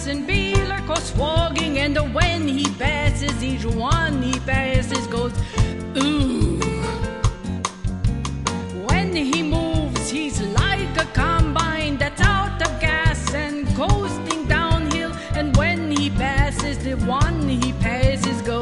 and Beeler goes swagging, and when he passes each one he passes goes ooh. When he moves he's like a combine that's out of gas and coasting downhill, and when he passes the one he passes goes